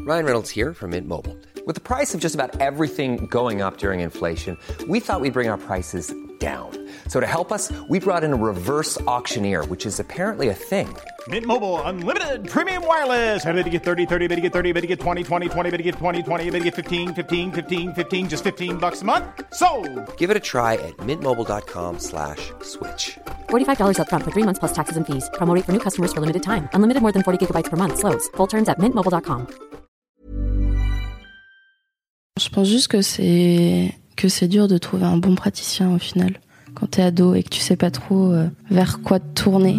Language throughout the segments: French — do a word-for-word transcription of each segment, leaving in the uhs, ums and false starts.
Ryan Reynolds here from Mint Mobile. With the price of just about everything going up during inflation, we thought we'd bring our prices down. So to help us, we brought in a reverse auctioneer, which is apparently a thing. Mint Mobile Unlimited Premium Wireless. How to get thirty, thirty, how to get thirty, how to get twenty, twenty, twenty, how to get twenty, twenty, how to get fifteen, fifteen, fifteen, fifteen, just fifteen bucks a month? Sold! Give it a try at mintmobile.com slash switch. forty-five dollars up front for three months plus taxes and fees. Promo rate for new customers for limited time. Unlimited more than forty gigabytes per month. Slows full terms at mint mobile dot com. Je pense juste que c'est que c'est dur de trouver un bon praticien au final quand t'es ado et que tu sais pas trop euh, vers quoi te tourner.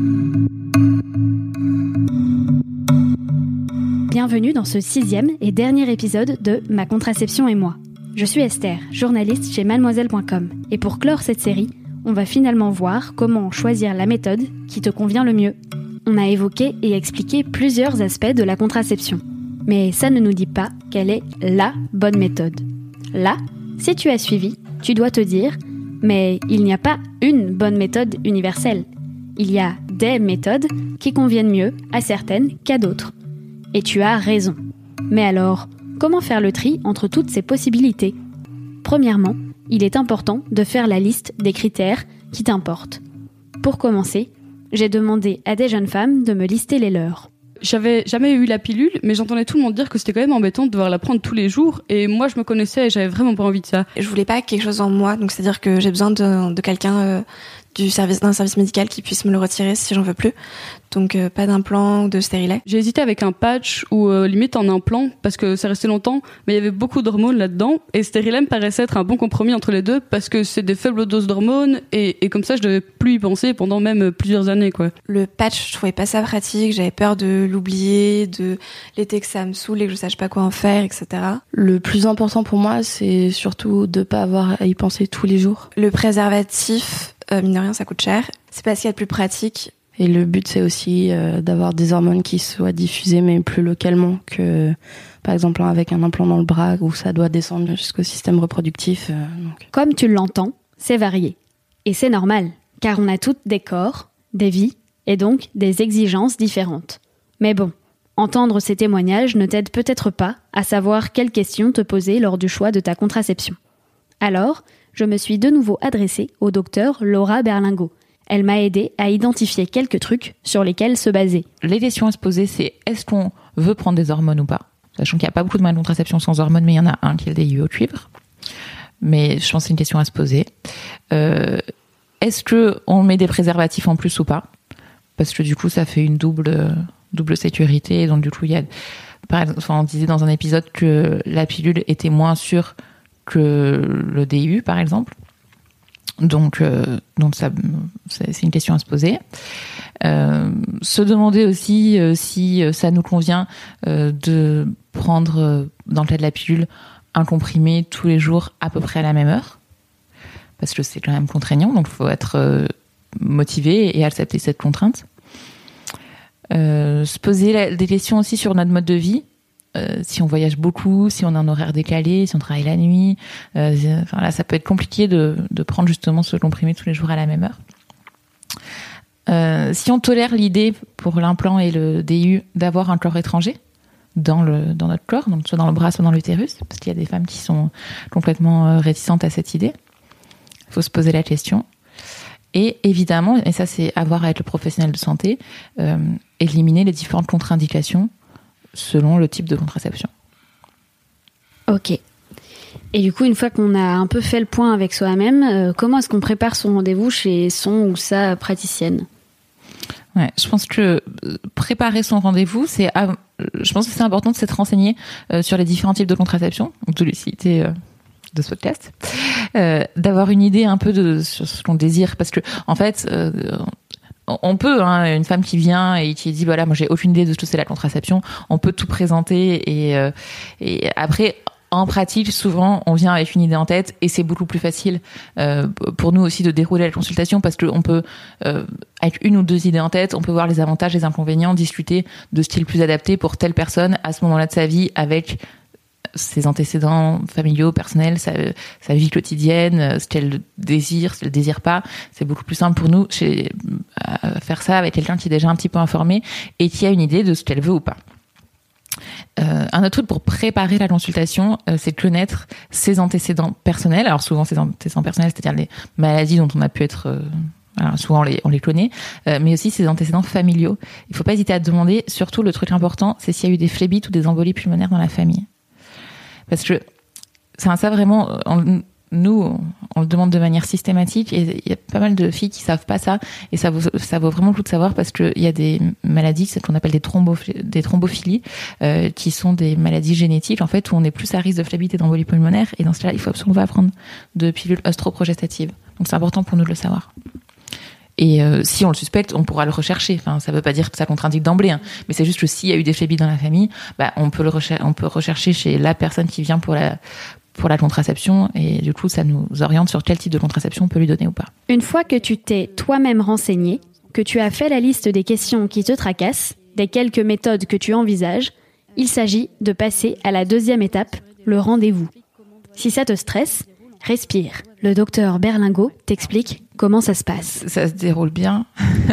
Bienvenue dans ce sixième et dernier épisode de Ma contraception et moi. Je suis Esther, journaliste chez mademoiselle point com, et pour clore cette série, on va finalement voir comment choisir la méthode qui te convient le mieux. On a évoqué et expliqué plusieurs aspects de la contraception, mais ça ne nous dit pas quelle est la bonne méthode. Là, si tu as suivi, tu dois te dire « mais il n'y a pas une bonne méthode universelle. Il y a des méthodes qui conviennent mieux à certaines qu'à d'autres. » Et tu as raison. Mais alors, comment faire le tri entre toutes ces possibilités ? Premièrement, il est important de faire la liste des critères qui t'importent. Pour commencer, j'ai demandé à des jeunes femmes de me lister les leurs. J'avais jamais eu la pilule, mais j'entendais tout le monde dire que c'était quand même embêtant de devoir la prendre tous les jours, et moi je me connaissais et j'avais vraiment pas envie de ça. Je voulais pas quelque chose en moi, donc c'est-à-dire que j'ai besoin de, de quelqu'un euh, du service d'un service médical qui puisse me le retirer si j'en veux plus. Donc euh, pas d'implant ou de stérilet. J'ai hésité avec un patch ou euh, limite un implant parce que ça restait longtemps, mais il y avait beaucoup d'hormones là-dedans, et stérilet me paraissait être un bon compromis entre les deux parce que c'est des faibles doses d'hormones, et, et comme ça je devais plus y penser pendant même plusieurs années, quoi. Le patch, je trouvais pas ça pratique, j'avais peur de l'oublier, de l'été que ça me saoule et que je sache pas quoi en faire, et cetera. Le plus important pour moi, c'est surtout de pas avoir à y penser tous les jours. Le préservatif, euh, mine de rien, ça coûte cher. C'est pas ce qu'il y a de plus pratique. Et le but, c'est aussi euh, d'avoir des hormones qui soient diffusées, mais plus localement que, par exemple, avec un implant dans le bras où ça doit descendre jusqu'au système reproductif. Euh, donc. Comme tu l'entends, c'est varié. Et c'est normal, car on a toutes des corps, des vies, et donc des exigences différentes. Mais bon, entendre ces témoignages ne t'aide peut-être pas à savoir quelles questions te poser lors du choix de ta contraception. Alors, je me suis de nouveau adressée au docteur Laura Berlingot. Elle m'a aidé à identifier quelques trucs sur lesquels se baser. Les questions à se poser, c'est est-ce qu'on veut prendre des hormones ou pas ? Sachant qu'il n'y a pas beaucoup de moyens de contraception sans hormones, mais il y en a un qui est le D I U au cuivre. Mais je pense que c'est une question à se poser. Euh, est-ce qu'on met des préservatifs en plus ou pas ? Parce que du coup, ça fait une double, double sécurité. Et donc du coup, il y a, par exemple, enfin, on disait dans un épisode que la pilule était moins sûre que le D I U, par exemple. Donc, euh, donc ça, c'est une question à se poser. Euh, se demander aussi euh, si ça nous convient euh, de prendre, euh, dans le cas de la pilule, un comprimé tous les jours à peu près à la même heure, parce que c'est quand même contraignant, donc il faut être euh, motivé et accepter cette contrainte. Euh, se poser la, des questions aussi sur notre mode de vie. Euh, si on voyage beaucoup, si on a un horaire décalé, si on travaille la nuit, euh, enfin là, ça peut être compliqué de, de prendre justement ce comprimé tous les jours à la même heure. Euh, si on tolère l'idée pour l'implant et le D I U d'avoir un corps étranger dans le dans notre corps, donc soit dans le bras, soit dans l'utérus, parce qu'il y a des femmes qui sont complètement réticentes à cette idée. Il faut se poser la question. Et évidemment, et ça c'est à voir avec le professionnel de santé, euh, éliminer les différentes contre-indications selon le type de contraception. Ok. Et du coup, une fois qu'on a un peu fait le point avec soi-même, euh, comment est-ce qu'on prépare son rendez-vous chez son ou sa praticienne ? Ouais, je pense que préparer son rendez-vous, c'est, je pense que c'est important de s'être renseigné euh, sur les différents types de contraception, donc tous les sites euh, de ce podcast, euh, d'avoir une idée un peu de sur ce qu'on désire, parce que en fait. Euh, On peut, hein, une femme qui vient et qui dit voilà, moi j'ai aucune idée de ce que c'est la contraception, on peut tout présenter et euh, et après en pratique souvent on vient avec une idée en tête et c'est beaucoup plus facile euh, pour nous aussi de dérouler la consultation parce que on peut euh, avec une ou deux idées en tête, on peut voir les avantages, les inconvénients, discuter de style plus adapté pour telle personne à ce moment-là de sa vie avec ses antécédents familiaux, personnels, sa, sa vie quotidienne, ce qu'elle désire, ce qu'elle désire pas. C'est beaucoup plus simple pour nous chez, à faire ça avec quelqu'un qui est déjà un petit peu informé et qui a une idée de ce qu'elle veut ou pas. Euh, un autre truc pour préparer la consultation, euh, c'est de connaître ses antécédents personnels. Alors souvent, ces antécédents personnels, c'est-à-dire les maladies dont on a pu être... Euh, alors souvent, on les, on les connaît, euh, mais aussi ses antécédents familiaux. Il faut pas hésiter à demander, surtout le truc important, c'est s'il y a eu des phlébites ou des embolies pulmonaires dans la famille. Parce que c'est ça vraiment... On, nous, on le demande de manière systématique et il y a pas mal de filles qui savent pas ça et ça vaut, ça vaut vraiment le coup de savoir parce qu'il y a des maladies, c'est ce qu'on appelle des, thrombo, des thrombophilies, euh, qui sont des maladies génétiques en fait où on est plus à risque de phlébite et d'embolie pulmonaire et dans ce cas-là, il faut absolument pas prendre de pilules œstroprogestatives. Donc c'est important pour nous de le savoir. Et euh, si on le suspecte, on pourra le rechercher. Enfin, ça veut pas dire que ça contre-indique d'emblée, hein, mais c'est juste que s'il y a eu des phlébites dans la famille, bah, on peut le recher- on peut rechercher chez la personne qui vient pour la pour la contraception et du coup ça nous oriente sur quel type de contraception on peut lui donner ou pas. Une fois que tu t'es toi-même renseigné, que tu as fait la liste des questions qui te tracassent, des quelques méthodes que tu envisages, il s'agit de passer à la deuxième étape, le rendez-vous. Si ça te stresse, respire. Le docteur Berlingot t'explique comment ça se passe. Ça se déroule bien.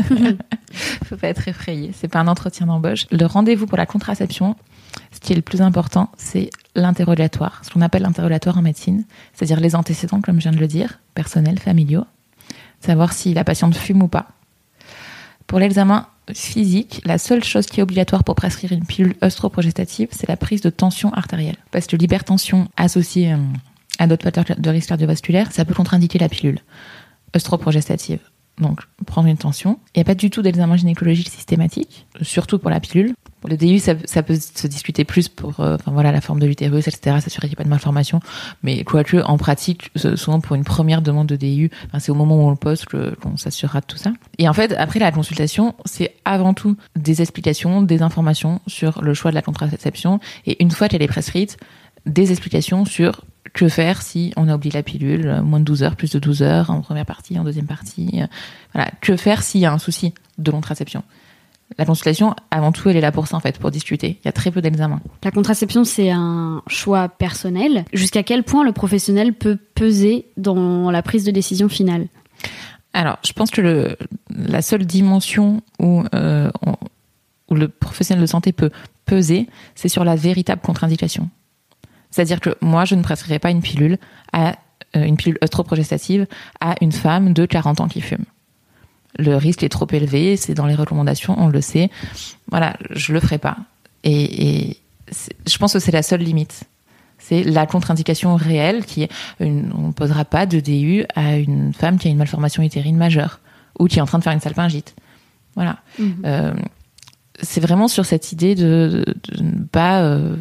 Faut pas être effrayé. C'est pas un entretien d'embauche. Le rendez-vous pour la contraception, ce qui est le plus important, c'est l'interrogatoire. Ce qu'on appelle l'interrogatoire en médecine, c'est-à-dire les antécédents, comme je viens de le dire, personnels, familiaux, savoir si la patiente fume ou pas. Pour l'examen physique, la seule chose qui est obligatoire pour prescrire une pilule œstroprogestative, c'est la prise de tension artérielle. Parce que l'hypertension associée à d'autres facteurs de risque cardiovasculaire, ça peut contre-indiquer la pilule œstroprogestative. Donc, prendre une tension. Il n'y a pas du tout d'examen gynécologique systématique, surtout pour la pilule. Pour le D I U, ça, ça peut se discuter plus pour euh, enfin, voilà, la forme de l'utérus, et cetera, s'assurer qu'il n'y a pas de malformation. Mais quoique, en pratique, souvent pour une première demande de D I U, enfin, c'est au moment où on le pose que, qu'on s'assurera de tout ça. Et en fait, après la consultation, c'est avant tout des explications, des informations sur le choix de la contraception. Et une fois qu'elle est prescrite, des explications sur que faire si on a oublié la pilule, moins de douze heures, plus de douze heures, en première partie, en deuxième partie. Voilà. Que faire s'il y a un souci de contraception. La consultation, avant tout, elle est là pour ça, en fait, pour discuter. Il y a très peu d'examens. La contraception, c'est un choix personnel. Jusqu'à quel point le professionnel peut peser dans la prise de décision finale ? Alors, je pense que le, la seule dimension où, euh, on, où le professionnel de santé peut peser, c'est sur la véritable contre-indication. C'est-à-dire que moi, je ne prescrirai pas une pilule, à, euh, une pilule œstroprogestative à une femme de quarante ans qui fume. Le risque est trop élevé, c'est dans les recommandations, on le sait. Voilà, je le ferai pas. Et, et je pense que c'est la seule limite. C'est la contre-indication réelle qui est, une, on ne posera pas de D I U à une femme qui a une malformation utérine majeure ou qui est en train de faire une salpingite. Voilà. Mmh. Euh, c'est vraiment sur cette idée de, de, de ne pas... Euh,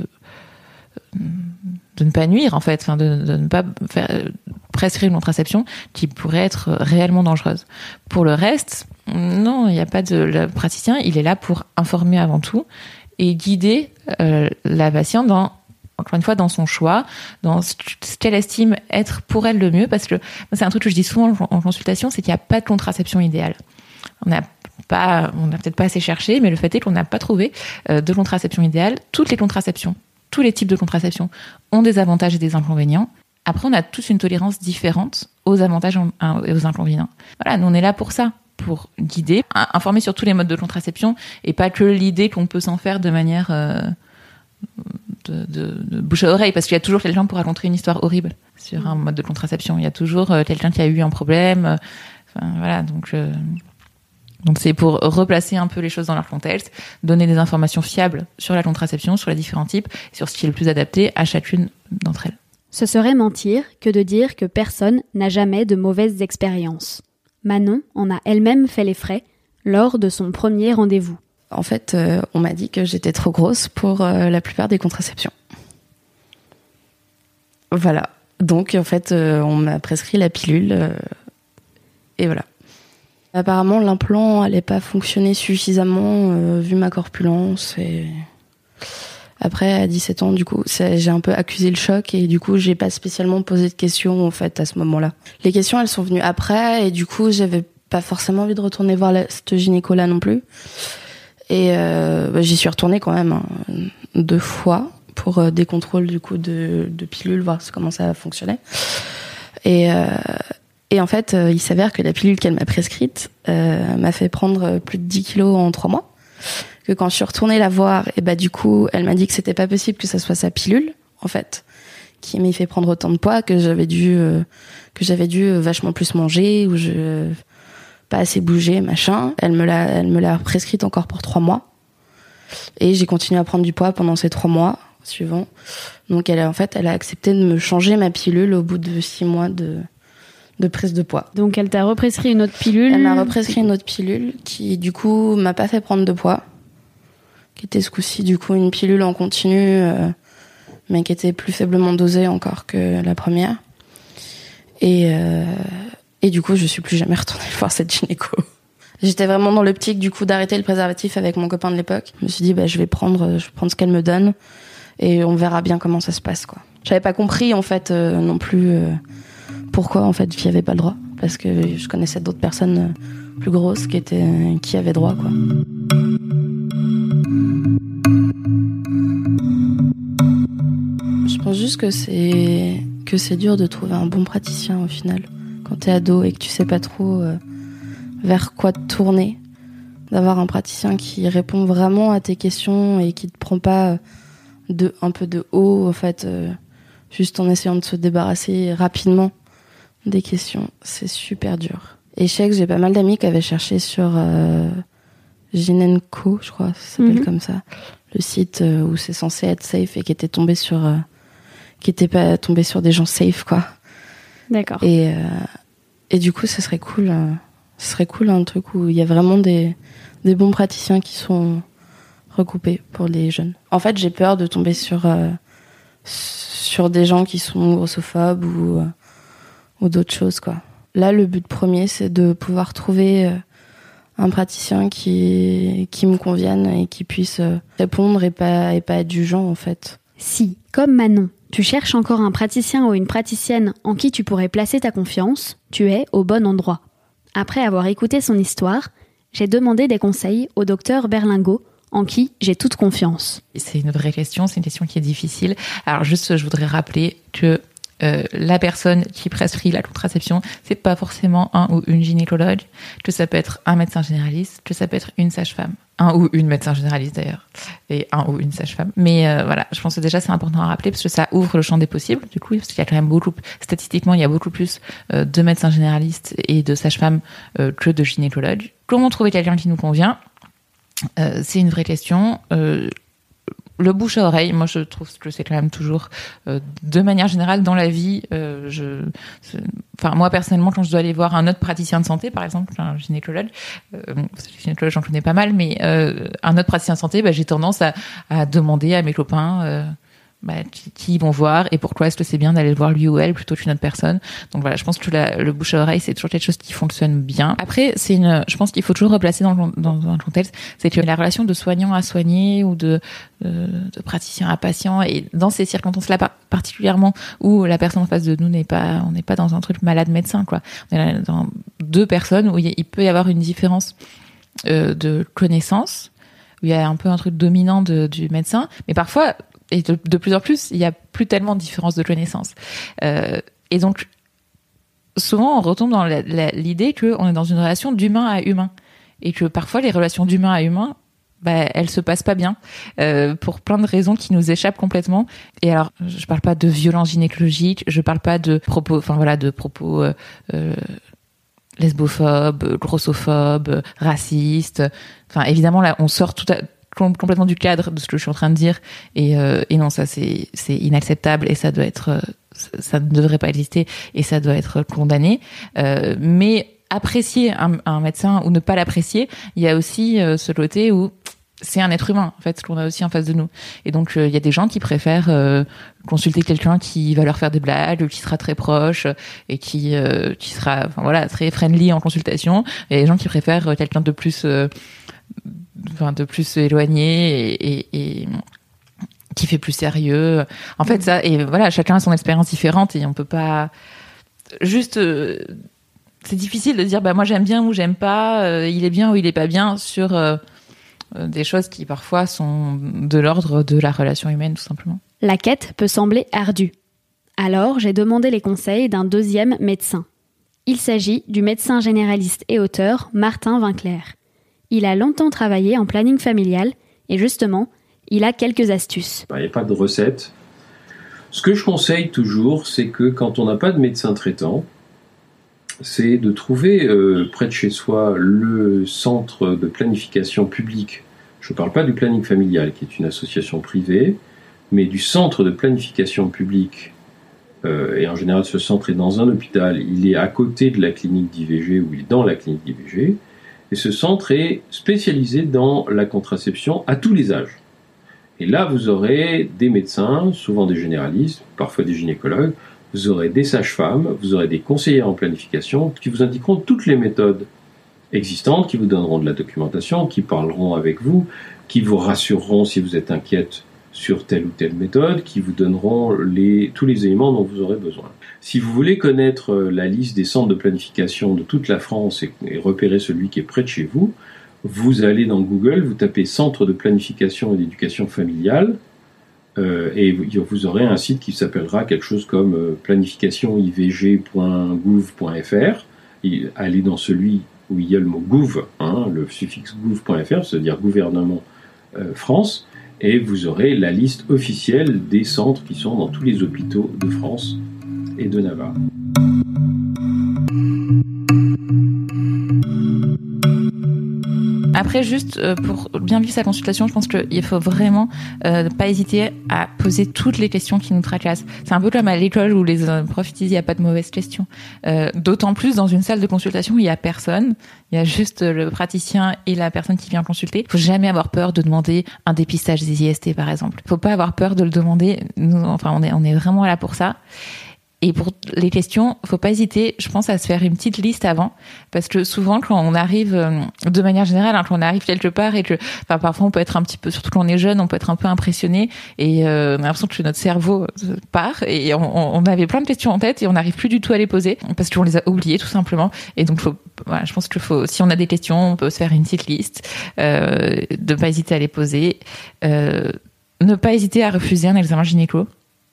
de ne pas nuire en fait, enfin de, de ne pas faire, euh, prescrire une contraception qui pourrait être réellement dangereuse. Pour le reste, non, il n'y a pas de... Le praticien, il est là pour informer avant tout et guider euh, la patiente dans, encore une fois, dans son choix, dans ce qu'elle estime être pour elle le mieux, parce que c'est un truc que je dis souvent en consultation, c'est qu'il n'y a pas de contraception idéale. On n'a pas, on n'a peut-être pas assez cherché, mais le fait est qu'on n'a pas trouvé euh, de contraception idéale. Toutes les contraceptions, tous les types de contraception ont des avantages et des inconvénients. Après, on a tous une tolérance différente aux avantages et aux inconvénients. Voilà, nous on est là pour ça, pour guider, informer sur tous les modes de contraception et pas que l'idée qu'on peut s'en faire de manière euh, de, de, de bouche à oreille, parce qu'il y a toujours quelqu'un pour raconter une histoire horrible sur un mode de contraception. Il y a toujours euh, quelqu'un qui a eu un problème. Euh, enfin, voilà, donc... Euh, Donc c'est pour replacer un peu les choses dans leur contexte, donner des informations fiables sur la contraception, sur les différents types, et sur ce qui est le plus adapté à chacune d'entre elles. Ce serait mentir que de dire que personne n'a jamais de mauvaises expériences. Manon en a elle-même fait les frais lors de son premier rendez-vous. En fait, euh, on m'a dit que j'étais trop grosse pour euh, la plupart des contraceptions. Voilà. Donc en fait, euh, on m'a prescrit la pilule, euh, et voilà. Apparemment, l'implant n'allait pas fonctionner suffisamment euh, vu ma corpulence. Et après, à dix-sept ans, du coup, ça, j'ai un peu accusé le choc et du coup, j'ai pas spécialement posé de questions en fait à ce moment-là. Les questions, elles sont venues après et du coup, j'avais pas forcément envie de retourner voir la, cette gynéco-là non plus. Et euh, bah, j'y suis retournée quand même hein, deux fois pour euh, des contrôles du coup de, de pilules, voir comment ça fonctionnait. Et euh, Et en fait, euh, il s'avère que la pilule qu'elle m'a prescrite euh, m'a fait prendre plus de dix kilos en trois mois. que quand je suis retournée la voir, et bah du coup, elle m'a dit que c'était pas possible que ça soit sa pilule, en fait, qui m'ait fait prendre autant de poids, que j'avais dû, euh, que j'avais dû vachement plus manger, ou je pas assez bouger, machin. Elle me l'a, elle me l'a prescrite encore pour trois mois, et j'ai continué à prendre du poids pendant ces trois mois suivants. Donc elle a, en fait, elle a accepté de me changer ma pilule au bout de six mois de de prise de poids. Donc elle t'a represcrit une autre pilule. Elle m'a represcrit une autre pilule qui, du coup, m'a pas fait prendre de poids. Qui était ce coup-ci, du coup, une pilule en continu, euh, mais qui était plus faiblement dosée encore que la première. Et, euh, et du coup, je suis plus jamais retournée voir cette gynéco. J'étais vraiment dans l'optique, du coup, d'arrêter le préservatif avec mon copain de l'époque. Je me suis dit, bah, je vais prendre, je vais prendre ce qu'elle me donne et on verra bien comment ça se passe, quoi. J'avais pas compris, en fait, euh, non plus, euh, pourquoi, en fait, j'y avais pas le droit. Parce que je connaissais d'autres personnes plus grosses qui étaient, qui avaient droit, quoi. Je pense juste que c'est, que c'est dur de trouver un bon praticien, au final. Quand t'es ado et que tu sais pas trop euh, vers quoi te tourner, d'avoir un praticien qui répond vraiment à tes questions et qui te prend pas de, un peu de haut, en fait, euh, juste en essayant de se débarrasser rapidement des questions, c'est super dur. Et je sais que j'ai pas mal d'amis qui avaient cherché sur euh, Gynenco, je crois, ça s'appelle mm-hmm. comme ça, le site euh, où c'est censé être safe, et qui était tombé sur, euh, qui était pas tombé sur des gens safe, quoi. D'accord. Et euh, et du coup, ce serait cool, euh, ce serait cool un truc où il y a vraiment des des bons praticiens qui sont recoupés pour les jeunes. En fait, j'ai peur de tomber sur euh, sur des gens qui sont grossophobes ou euh, ou d'autres choses, quoi. Là, le but premier, c'est de pouvoir trouver euh, un praticien qui qui me convienne et qui puisse euh, répondre et pas et pas être jugeant, en fait. Si, comme Manon, tu cherches encore un praticien ou une praticienne en qui tu pourrais placer ta confiance, tu es au bon endroit. Après avoir écouté son histoire, j'ai demandé des conseils au docteur Berlingot, en qui j'ai toute confiance. C'est une vraie question, c'est une question qui est difficile. Alors juste, je voudrais rappeler que Euh, la personne qui prescrit la contraception, c'est pas forcément un ou une gynécologue, que ça peut être un médecin généraliste, que ça peut être une sage-femme, un ou une médecin généraliste d'ailleurs, et un ou une sage-femme. Mais euh, voilà, je pense que déjà c'est important à rappeler parce que ça ouvre le champ des possibles, du coup, parce qu'il y a quand même beaucoup, statistiquement, il y a beaucoup plus euh, de médecins généralistes et de sages-femmes euh, que de gynécologues. Comment trouver quelqu'un qui nous convient ? euh, C'est une vraie question. Euh, Le bouche à oreille, moi je trouve que c'est quand même toujours, euh, de manière générale dans la vie, euh, je, enfin moi personnellement quand je dois aller voir un autre praticien de santé, par exemple un gynécologue, euh, parce que gynécologue j'en connais pas mal, mais euh, un autre praticien de santé, bah, j'ai tendance à, à demander à mes copains euh, bah, qui, qui ils vont voir et pourquoi est-ce que c'est bien d'aller voir lui ou elle plutôt qu'une autre personne. Donc voilà, je pense que la, le bouche à oreille c'est toujours quelque chose qui fonctionne bien. Après c'est une, je pense qu'il faut toujours replacer dans le, dans, dans le contexte, c'est que la relation de soignant à soigné ou de euh, de praticien à patient, et dans ces circonstances-là particulièrement où la personne en face de nous n'est pas, on n'est pas dans un truc malade médecin, quoi. On est dans deux personnes où il peut y avoir une différence euh, de connaissance, où il y a un peu un truc dominant de, du médecin, mais parfois et de, de plus en plus, il y a plus tellement de différence de connaissances. Euh, et donc, souvent, on retombe dans la, la, l'idée qu'on est dans une relation d'humain à humain. Et que parfois, les relations d'humain à humain, bah, elles se passent pas bien, euh, pour plein de raisons qui nous échappent complètement. Et alors, je parle pas de violence gynécologique, je parle pas de propos, enfin voilà, de propos euh, euh, lesbophobes, grossophobes, racistes. Enfin, évidemment, là, on sort tout à complètement du cadre de ce que je suis en train de dire, et, euh, et non, ça c'est, c'est inacceptable et ça doit être, euh, ça ne devrait pas exister et ça doit être condamné. Euh, mais apprécier un, un médecin ou ne pas l'apprécier, il y a aussi euh, ce côté où c'est un être humain en fait qu'on a aussi en face de nous, et donc il euh, y a des gens qui préfèrent euh, consulter quelqu'un qui va leur faire des blagues, qui sera très proche et qui euh, qui sera, enfin voilà, très friendly en consultation, et des gens qui préfèrent quelqu'un de plus euh, enfin de plus éloigné et, et, et qui fait plus sérieux. En fait, ça, et voilà, chacun a son expérience différente et on peut pas juste. Euh, c'est difficile de dire, bah moi j'aime bien ou j'aime pas, euh, il est bien ou il est pas bien sur euh, des choses qui parfois sont de l'ordre de la relation humaine, tout simplement. La quête peut sembler ardue. Alors, j'ai demandé les conseils d'un deuxième médecin. Il s'agit du médecin généraliste et auteur Martin Winkler. Il a longtemps travaillé en planning familial et justement, il a quelques astuces. Il n'y a pas de recette. Ce que je conseille toujours, c'est que quand on n'a pas de médecin traitant, c'est de trouver euh, près de chez soi le centre de planification publique. Je ne parle pas du planning familial, qui est une association privée, mais du centre de planification publique. Euh, et en général, ce centre est dans un hôpital. Il est à côté de la clinique d'I V G, ou il est dans la clinique d'I V G. Et ce centre est spécialisé dans la contraception à tous les âges. Et là, vous aurez des médecins, souvent des généralistes, parfois des gynécologues, vous aurez des sages-femmes, vous aurez des conseillers en planification qui vous indiqueront toutes les méthodes existantes, qui vous donneront de la documentation, qui parleront avec vous, qui vous rassureront si vous êtes inquiète sur telle ou telle méthode, qui vous donneront les, tous les éléments dont vous aurez besoin. Si vous voulez connaître la liste des centres de planification de toute la France et, et repérer celui qui est près de chez vous, vous allez dans Google, vous tapez Centre de planification et d'éducation familiale, euh, et vous, vous aurez un site qui s'appellera quelque chose comme euh, planification i v g point gouv point f r. Et allez dans celui où il y a le mot gouv, hein, le suffixe gouv point f r, c'est-à-dire gouvernement euh, France, et vous aurez la liste officielle des centres qui sont dans tous les hôpitaux de France et de Navarre. Après, juste euh, pour bien vivre sa consultation, je pense qu'il faut vraiment euh, pas hésiter à poser toutes les questions qui nous tracassent. C'est un peu comme à l'école où les euh, profs disent il n'y a pas de mauvaises questions. Euh, d'autant plus dans une salle de consultation où il n'y a personne, il y a juste le praticien et la personne qui vient consulter. Il faut jamais avoir peur de demander un dépistage des I S T, par exemple. Il faut pas avoir peur de le demander. Nous, enfin, on est, on est vraiment là pour ça. Et pour les questions, faut pas hésiter, je pense, à se faire une petite liste avant, parce que souvent, quand on arrive, de manière générale, hein, quand on arrive quelque part et que, enfin, parfois, on peut être un petit peu, surtout quand on est jeune, on peut être un peu impressionné et euh, on a l'impression que notre cerveau part et on, on avait plein de questions en tête et on n'arrive plus du tout à les poser parce qu'on les a oubliées tout simplement. Et donc, faut, voilà, je pense qu'il faut, si on a des questions, on peut se faire une petite liste, euh, de pas hésiter à les poser, euh, ne pas hésiter à refuser un examen gynéco.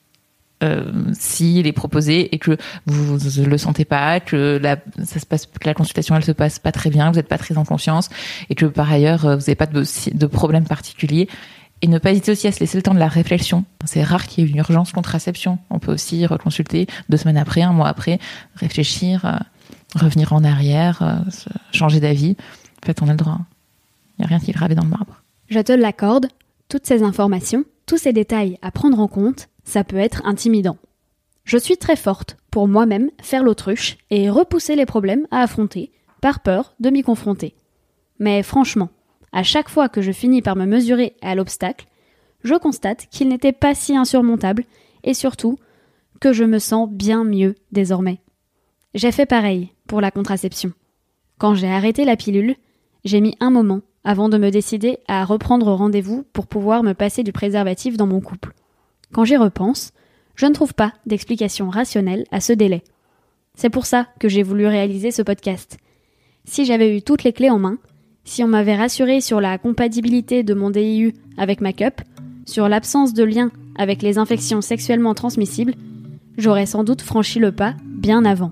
Euh, s'il est proposé et que vous ne le sentez pas, que la, ça se passe, que la consultation elle se passe pas très bien, vous n'êtes pas très en confiance et que par ailleurs vous n'avez pas de, de problème particulier. Et ne pas hésiter aussi à se laisser le temps de la réflexion. C'est rare qu'il y ait une urgence contraception. On peut aussi reconsulter deux semaines après, un mois après, réfléchir, euh, revenir en arrière, euh, changer d'avis. En fait, on a le droit. Il n'y a rien qui est gravé dans le marbre. Je te l'accorde, toutes ces informations, tous ces détails à prendre en compte, ça peut être intimidant. Je suis très forte pour moi-même faire l'autruche et repousser les problèmes à affronter, par peur de m'y confronter. Mais franchement, à chaque fois que je finis par me mesurer à l'obstacle, je constate qu'il n'était pas si insurmontable et surtout que je me sens bien mieux désormais. J'ai fait pareil pour la contraception. Quand j'ai arrêté la pilule, j'ai mis un moment avant de me décider à reprendre rendez-vous pour pouvoir me passer du préservatif dans mon couple. Quand j'y repense, je ne trouve pas d'explication rationnelle à ce délai. C'est pour ça que j'ai voulu réaliser ce podcast. Si j'avais eu toutes les clés en main, si on m'avait rassuré sur la compatibilité de mon D I U avec ma cup, sur l'absence de lien avec les infections sexuellement transmissibles, j'aurais sans doute franchi le pas bien avant.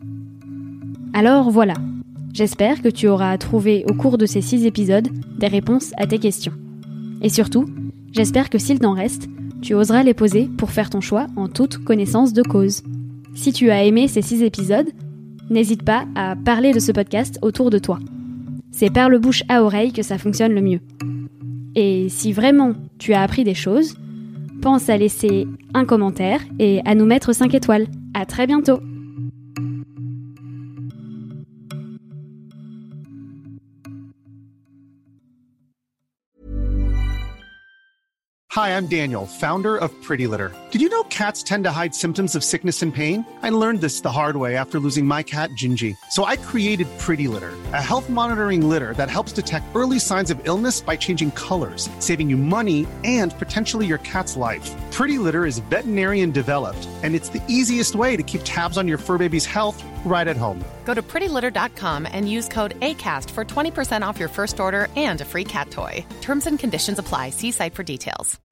Alors voilà, j'espère que tu auras trouvé au cours de ces six épisodes des réponses à tes questions. Et surtout, j'espère que s'il t'en reste, tu oseras les poser pour faire ton choix en toute connaissance de cause. Si tu as aimé ces six épisodes, n'hésite pas à parler de ce podcast autour de toi. C'est par le bouche à oreille que ça fonctionne le mieux. Et si vraiment tu as appris des choses, pense à laisser un commentaire et à nous mettre cinq étoiles. À très bientôt! Hi, I'm Daniel, founder of Pretty Litter. Did you know cats tend to hide symptoms of sickness and pain? I learned this the hard way after losing my cat, Gingy. So I created Pretty Litter, a health monitoring litter that helps detect early signs of illness by changing colors, saving you money and potentially your cat's life. Pretty Litter is veterinarian developed, and it's the easiest way to keep tabs on your fur baby's health right at home. Go to pretty litter dot com and use code ACAST for twenty percent off your first order and a free cat toy. Terms and conditions apply. See site for details.